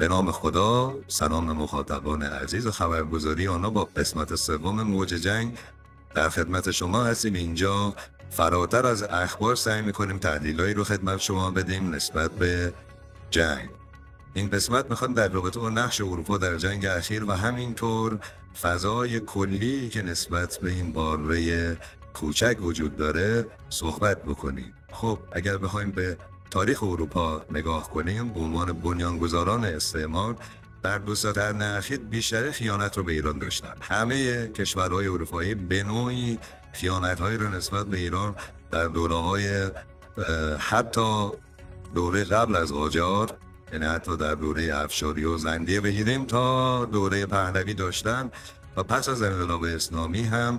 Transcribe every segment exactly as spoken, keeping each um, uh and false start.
به نام خدا، سلام مخاطبان عزیز و خبرگزاری آنها با قسمت سوم موج جنگ در خدمت شما هستیم. اینجا فراتر از اخبار سعی میکنیم تحلیلایی رو خدمت شما بدیم نسبت به جنگ. این قسمت میخواد در رابطه با نقش اروپا در جنگ اخیر و همینطور فضای کلی که نسبت به این باره کوچک وجود داره صحبت بکنیم. خب اگر بخوایم به تاریخ اروپا نگاه کنیم، به عنوان بنیانگذاران استعمار در دو صد قرن اخیر بیشتر خیانت رو به ایران داشتن. همه کشورهای اروپایی به نوعی خیانت‌هایی رو نسبت به ایران در دوره‌های حتی دوره قبل از قاجار، یعنی حتی در دوره افشاری و زندیه بگیریم تا دوره پهلوی داشتن و پس از انقلاب اسلامی هم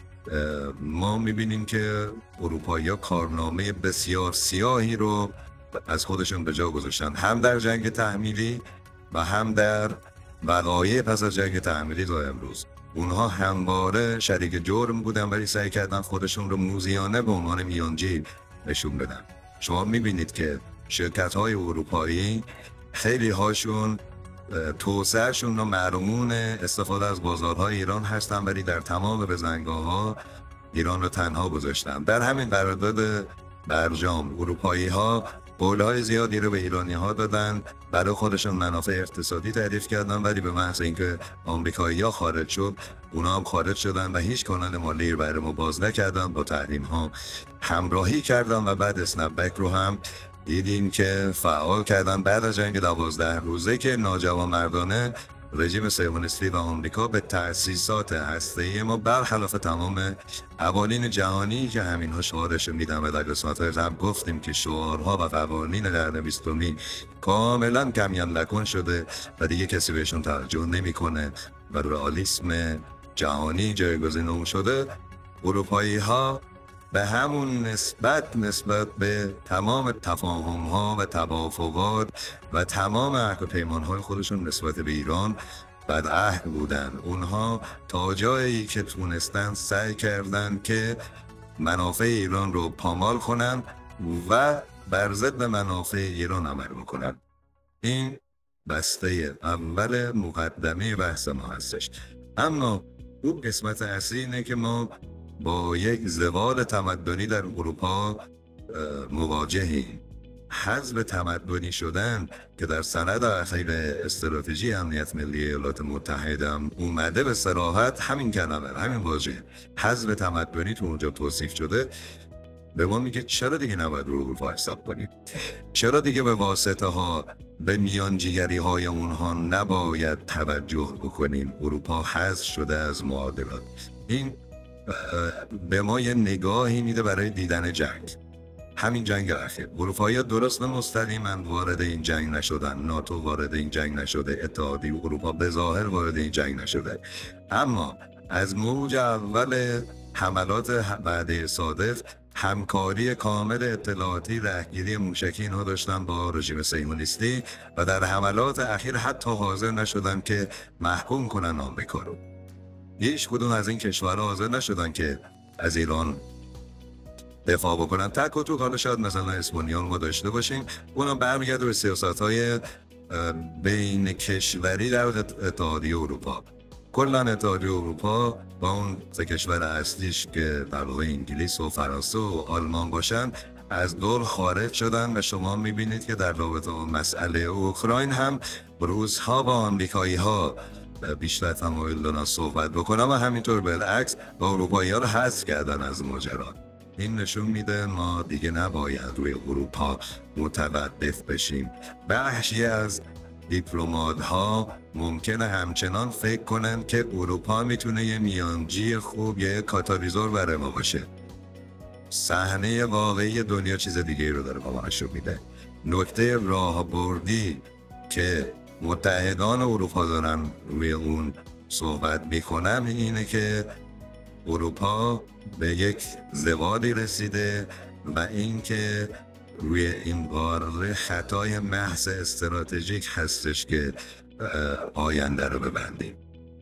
ما میبینیم که اروپایی‌ها کارنامه بسیار سیاهی رو از خودشون به جا گذاشتن، هم در جنگ تحمیلی و هم در وقایع پس از جنگ تحمیلی تا امروز. اونها همواره شریک جرم بودن ولی سعی کردن خودشون رو موذیانه به عنوان میانجی نشون بدن. شما میبینید که شرکت‌های اروپایی خیلی هاشون توسعهشون رو محرومون استفاده از بازارهای ایران هستن، ولی در تمام بزنگاه‌ها ایران رو تنها گذاشتن. در همین قرارداد برجام اروپایی ها قولهای زیادی رو به ایرانی ها دادن، برای خودشون منافع اقتصادی تعریف کردن، ولی به محض اینکه آمریکایی ها خارج شد اونا هم خارج شدن و هیچ کانال مالی رو برای ما باز نکردن، با تحریم ها همراهی کردن و بعد اسنپ بک رو هم دیدیم که فعال کردن بعد از جنگ دوازده روزه که ناجوانمردانه رژیم صهیونیستی و آمریکا به تأسیسات هسته‌ای ما برخلاف تمام قوانین جهانی که همینها شعارش میدن و در قسمت‌های قبل گفتیم که شعارها و قوانین قرن بیستم کاملا کمیان لکن شده و دیگه کسی بهشون توجه نمیکنه و رئالیسم جهانی جایگزین اون شده. اروپایی ها به همون نسبت نسبت به تمام تفاهم ها و توافقات و تمام عهد و پیمان های خودشون نسبت به ایران بدعهد بودن. اونها تا جایی که تونستن سعی کردن که منافع ایران رو پامال کنن و بر ضد منافع ایران عمل بکنن. این بسته اول مقدمه بحث ما هستش. اما اون قسمت اصلی اینه که ما با یک زوال تمدنی در اروپا مواجهیم. حذف تمدنی شدن که در سند اخیر استراتژی امنیت ملی ایالات متحده هم اومده به صراحت همین کلمه، همین واژه حذف تمدنی تو اونجا توصیف شده، به ما میگه چرا دیگه نباید رو اروپا حساب کنیم، چرا دیگه به واسطه ها به میانجیگری های اونها نباید توجه بکنیم. اروپا حذف شده از معادلات. این به ما یه نگاهی میده برای دیدن جنگ. همین جنگ اخیر اروپایی درست مستقیما وارد این جنگ نشدن، ناتو وارد این جنگ نشده، اتحادیه اروپا به ظاهر وارد این جنگ نشده، اما از موج اول حملات وعده صادق همکاری کامل اطلاعاتی رهگیری موشکی اینها داشتن با رژیم صهیونیستی و در حملات اخیر حتی حاضر نشدن که محکوم کنن آمریکا رو. هیچ کدوم از این کشورها حاضر نشدن که از ایران دفاع بکنن. تک و توک حالا شاید مثلا اسپانیا ما داشته باشیم، اونم برمیگرده به سیاست‌های بین کشوری در اتحادیه اروپا. کلا اتحادیه اروپا با اون سه کشور اصلیش که در واقع انگلیس و فرانسه و آلمان باشن از دور خارج شدن و شما میبینید که در رابطه با مسئله اوکراین هم روس‌ها با آمریکایی‌ها بیشتر تمایل دارن صحبت بکنن و همینطور بالعکس با اروپایی‌ها رو حذف کردن از ماجرا. این نشون میده ما دیگه نباید روی اروپا متوقف بشیم. بخشی از دیپلمات ها ممکنه همچنان فکر کنن که اروپا میتونه یه میانجی خوب، یه کاتالیزور برای ما باشه. صحنه واقعی دنیا چیز دیگه رو داره با ما نشون میده. نکته راهبردی که متحدان اروپا دارن روی اون صحبت میکنن اینه که اروپا به یک زوالی رسیده و اینکه روی این قاره خطای محض استراتژیک هستش که آینده رو ببندیم.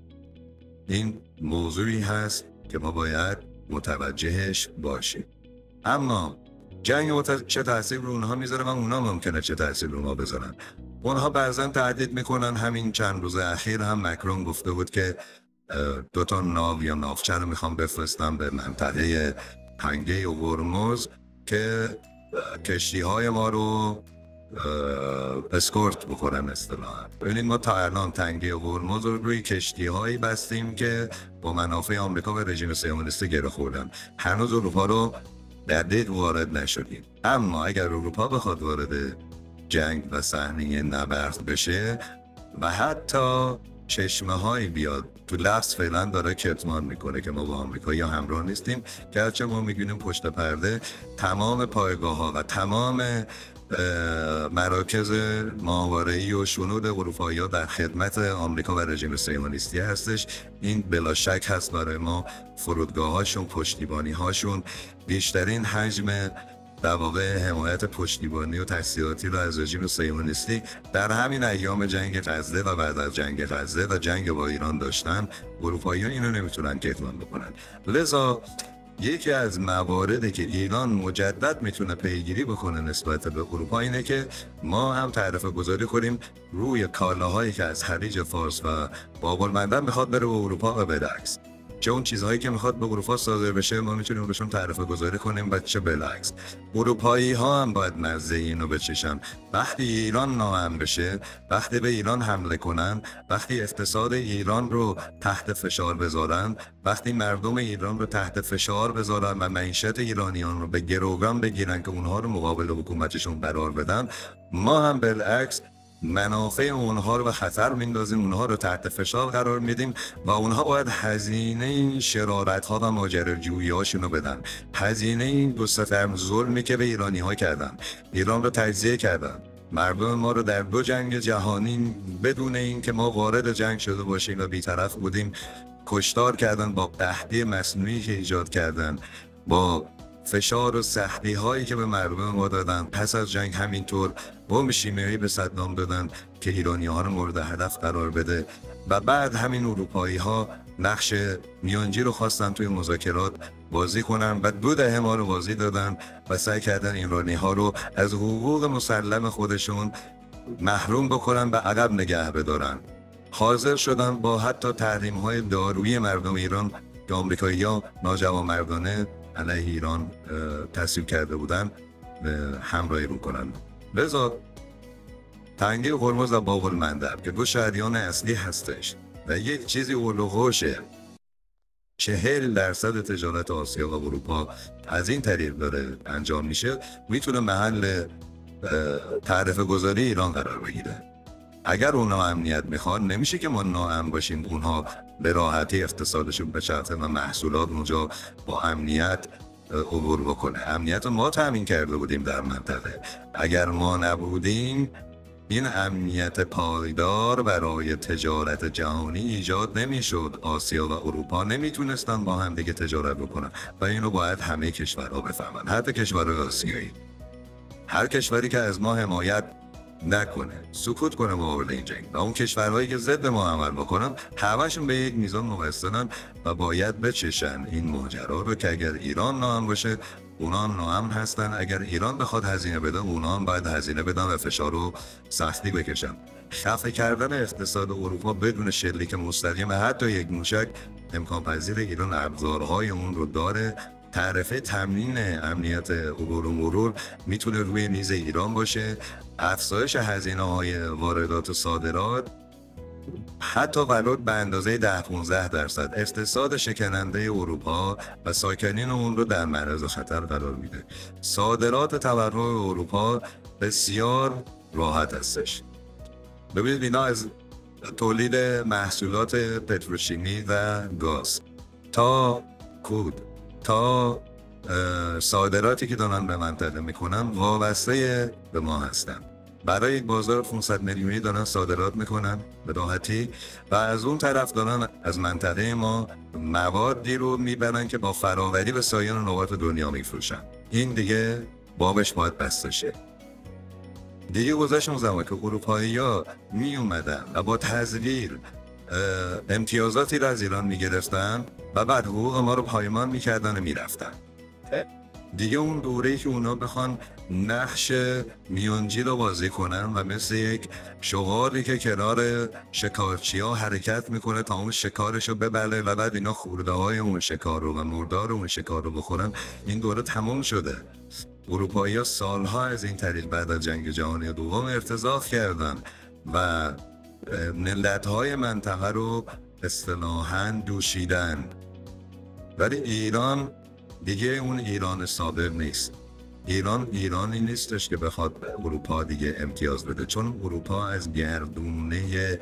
این موضوعی هست که ما باید متوجهش باشیم. اما جنگ چه تاثیر رو اونها میذاره و اونها ممکنه چه تاثیر رو ما بذارن. اونها بعضا تهدید میکنن. همین چند روز اخیر هم مکرون گفته بود که دو تا ناو یا ناوچه رو میخوام بفرستم به منطقه تنگه هرمز که کشتی های ما رو اسکورت بکنن اصطلاحاً. ببینید ما تا الان تنگه هرمز رو روی کشتی هایی بستیم که با منافع آمریکا و رژیم صهیونیستی گره خوردن. هنوز اروپا رو در دید وارد نشدیم. اما اگر اروپا بخواد وارد جنگ و صحنه نبرد بشه و حتی چشمه هایی بیاد تو لفظ، فعلا داره کتمان میکنه که ما با آمریکا یا همراه نیستیم، که هرچه ما میگونیم پشت پرده تمام پایگاه ها و تمام مراکز ماورایی و شنود اروپایی ها در خدمت آمریکا و رژیم صهیونیستی هستش. این بلا شک هست برای ما. فرودگاه هاشون، پشتیبانی هاشون، بیشترین حجم در واقع حمایت پشتیبانی و تسهیلاتی رو از رژیم صهیونیستی در همین ایام جنگ غزه و بعد از جنگ غزه و جنگ با ایران داشتن. اروپاییان اینو نمیتونن کتمان بکنن. لذا یکی از مواردی که ایران مجدد میتونه پیگیری بکنه نسبت به اروپا اینه که ما هم تعرفه گذاری کنیم روی کالاهایی که از خلیج فارس و باب المندب میخواد بره به اروپا و بالعکس. چه اون چیزهایی که میخواد به اروپا صادر بشه ما میتونیم بهشون تعرفه گذاری کنیم و چه بالعکس. اروپایی ها هم باید مزه اینو بچشن. وقتی ایران ناامن بشه، وقتی به ایران حمله کنن، وقتی اقتصاد ایران رو تحت فشار بذارن، وقتی مردم ایران رو تحت فشار بذارن و معیشت ایرانیان رو به گروگان بگیرن که اونها رو مقابل حکومتشون قرار بدن، ما هم بالعکس منافع اونها رو به خطر میندازیم، اونها رو تحت فشار قرار میدیم و اونها باید هزینه این شرارت ها و ماجراجویی هاشون رو بدن. هزینه این دو ستم ظلمی که به ایرانی ها کردن، ایران رو تجزیه کردن، مردم ما رو در دو جنگ جهانی بدون این که ما وارد جنگ شده باشیم و بی‌طرف بودیم کشتار کردن، با قحطی مصنوعی که ایجاد کردن، با فشار و سختی هایی که به مردم ما دادن. پس از جنگ همینطور بمب شیمیایی به صدام دادن که ایرانی ها رو مورد هدف قرار بده و بعد همین اروپایی ها نقش میانجی رو خواستن توی مذاکرات بازی کنن و دو دهه ما رو بازی دادن و سعی کردن ایرانی ها رو از حقوق مسلم خودشون محروم بکنن و عقب نگه بدارن. حاضر شدن با حتی تحریم های دارویی مردم ایران که آمریکایی ها ناجوانمردانه علیه ایران تصویب کرده بودن همراهی بکنن. لذا تنگه هرمز و باب المندب که دو شهریان اصلی هستش و یک چیزی اولوغوشه، چهل درصد تجارت آسیا و اروپا از این طریق داره انجام میشه، میتونه محل تعرفه گذاری ایران قرار بگیره. اگر اونا امنیت میخوان، نمیشه که ما ناامن باشیم اونها به راحتی اقتصادشون بچرخه و محصولات اونجا با امنیت عبور بکنه. امنیت ما تامین کرده بودیم در منطقه. اگر ما نبودیم این امنیت پایدار برای تجارت جهانی ایجاد نمیشد. آسیا و اروپا نمیتونستن با هم دیگه تجارت بکنن و اینو باید همه کشورها بفهمن، حتی کشورهای آسیایی. هر کشوری که از ما حمایت نکنه، سکوت کنه مقابل این جنگ و اون کشورهایی که ضد ما عمل بکنن همشون به یک میزان موصلن و باید بچشن این ماجرا رو که اگر ایران ناامن باشه اونا هم ناامن هستن. اگر ایران بخواد هزینه بده اونا هم باید هزینه بدن و فشار رو سختی بکشن. خفه کردن اقتصاد اروپا بدون شلیک مستقیم حتی یک موشک امکان پذیر. ایران ابزارهای اون رو داره. تعرفه تامین امنیت عبور و مرور میتونه روی میز ایران باشه. افزایش هزینه های واردات و صادرات حتی ولو به اندازه ده پانزده درصد اقتصاد شکننده اروپا و ساکنین اون رو در معرض خطر قرار میده. صادرات تورم اروپا بسیار راحت هستش. ببینید اینا از تولید محصولات پتروشیمی و گاز تا کود تا صادراتی که دارن به منطقه میکنن وابسته به ما هستن. برای یک بازار پانصد میلیونی دارن صادرات میکنن به راحتی و از اون طرف دارن از منطقه ما موادی رو میبرن که با فراوری به سایر نقاط دنیا میفروشن. این دیگه بابش باید بسته شه. دیگه گذشت اون زمان که اروپایی ها می اومدن و با تزویر امتیازاتی را از ایران می گرفتن و بعد حقوق ما رو پایمان می کردن و می رفتن. دیگه اون دوره‌ای که اونا بخوان نقش میانجی رو بازی کنن و مثل یک شغالی که کنار شکارچی‌ها حرکت میکنه تا اون شکارش رو ببله و بعد اینا خورده های اون شکار رو و مردار اون شکار رو بخورن، این دوره تموم شده. اروپایی‌ها سالها از این طریق بعد از جنگ جهانی دوم ارتزاق کردن و ملت‌های منطقه رو اصطلاحاً دوشیدن. ولی ایران دیگه اون ایران سابق نیست. ایران ایرانی نیستش که بخواد اروپا دیگه امتیاز بده، چون اروپا از گردونه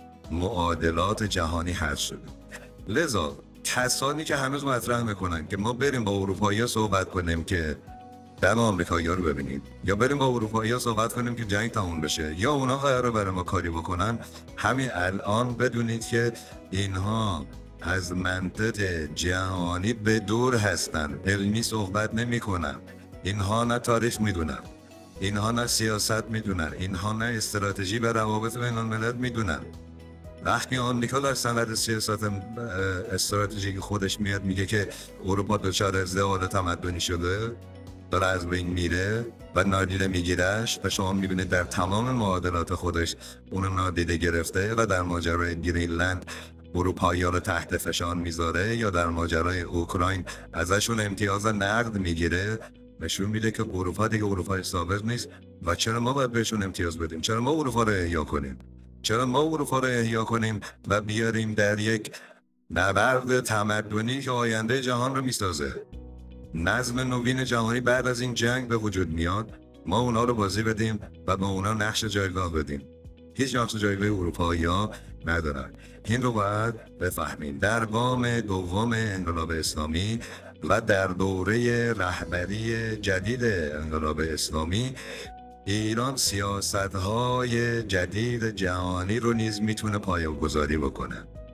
معادلات جهانی حذف شده. لذا کسانی که هنوز مطرح میکنن که ما بریم با اروپایی‌ها صحبت کنیم که دم آمریکایی‌ها رو ببینید، یا بریم با اروپایی‌ها صحبت کنیم که جنگ تموم بشه، یا اونا قراره برای ما کاری بکنن، همین الان بدونید که اینها از منطق جهانی به دور هستن، علمی صحبت نمی کنن. اینها نه تاریخ میدونن، اینها نه سیاست میدونن، اینها نه استراتژی به روابط بین الملل میدونن. وقتی آمریکا در سند سیاست استراتژیک خودش میاد میگه که اروپا دچار ازدهار تمدنی شده، داره از بین میره و نادیده میگیرش، و شما میبینید در تمام معادلات خودش اون نادیده گرفته و در ماجرای گرینلند اروپایی‌ها رو تحت فشار میذاره، یا در ماجرای اوکراین ازشون امتیاز نقد میگیره، نشون میده که اروپا دیگه اروپای سابق نیست. و چرا ما باید بهشون امتیاز بدیم؟ چرا ما اروپا رو احیا کنیم؟ چرا ما اروپا رو احیا کنیم و بیاریم در یک نبرد تمدنی که آینده جهان رو میسازه؟ نظم نوین جهانی بعد از این جنگ به وجود میاد، ما اونا رو بازی بدیم و با اونا نقش جایگاه بدیم. هیچ نقش جایگاه اروپایی‌ها ندارن. این رو باید بفهمیم. در وام دوم انقلاب اسلامی و در دوره رهبری جدید انقلاب اسلامی، ایران سیاست‌های جدید جهانی رو نیز میتونه پایه‌گذاری بکنه.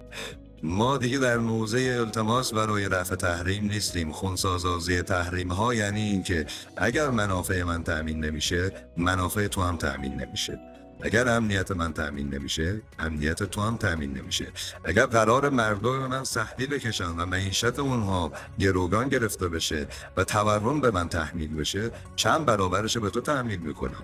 ما دیگه در موضع التماس برای رفع تحریم نیستیم. خنثی‌سازی تحریم ها یعنی این که اگر منافع من تأمین نمیشه، منافع تو هم تأمین نمیشه. اگر امنیت من تأمین نمیشه، امنیت تو هم تأمین نمیشه. اگر قرار مردم من سختی بکشن و معیشت اونها گروگان گرفته بشه و تورم به من تحمیل بشه، چند برابرش به تو تحمیل میکنم.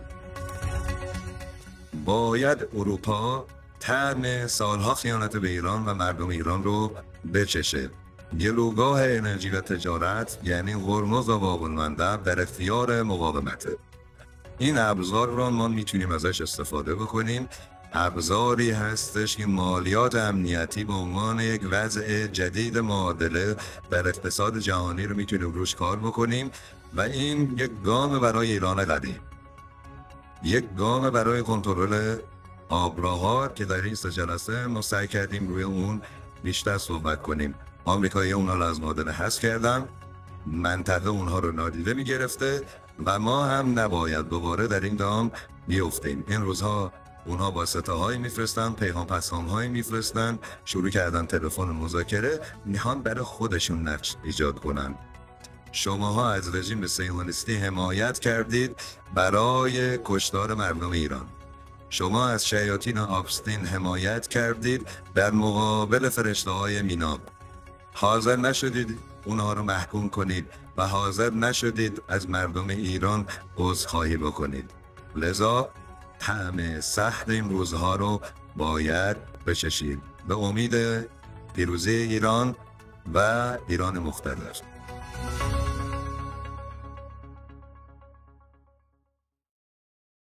باید اروپا طعم سالها خیانت به ایران و مردم ایران رو بچشه. گلوگاه انرژی و تجارت یعنی هرمز و باب المندب در اختیار مقاومته. این ابزار رو ما میتونیم ازش استفاده بکنیم. ابزاری هستش که مالیات امنیتی به عنوان یک وضع جدید معادله در اقتصاد جهانی رو میتونیم روش کار بکنیم و این یک گام برای ایران قدیم، یک گام برای کنترل آبراها که در این سه جلسه ما سعی کردیم روی اون بیشتر صحبت کنیم. آمریکایی اونا رو از معادله حذف کردن، منطقه اونها رو نادیده میگرفته و ما هم نباید دوباره در این دام بیفتیم. این روزها اونها واسطه هایی میفرستن، پیغام پسام هایی میفرستن، شروع کردن تلفن مذاکره، میخوان برای خودشون نقش ایجاد کنن. شماها از رژیم صهیونیستی حمایت کردید برای کشتار مردم ایران. شما از شیاطین آبستین حمایت کردید در مقابل فرشته های میناب. حاضر نشدید اونها رو محکوم کنید و حاضر نشدید از مردم ایران عذرخواهی بکنید. لذا طعم سخت این روزها رو باید بچشید. به امید پیروزی ایران و ایران مقتدر.